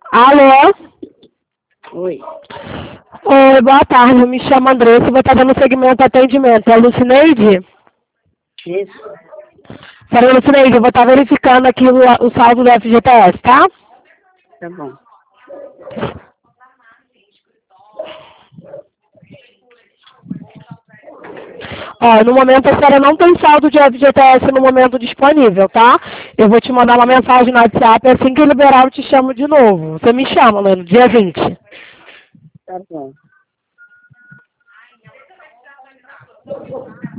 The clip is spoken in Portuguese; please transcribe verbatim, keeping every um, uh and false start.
Alô? Oi. Oi, boa tarde. Eu me chamo Andressa e vou estar dando segmento atendimento. É a Lucineide? Isso. Peraí, Lucineide, eu vou estar verificando aqui o, o saldo do F G T S, tá? Tá bom. Ó, no momento a senhora não tem saldo de F G T S no momento disponível, tá? Eu vou te mandar uma mensagem no WhatsApp, assim que eu liberar eu te chamo de novo. Você me chama, né, no dia vinte. Tá bom.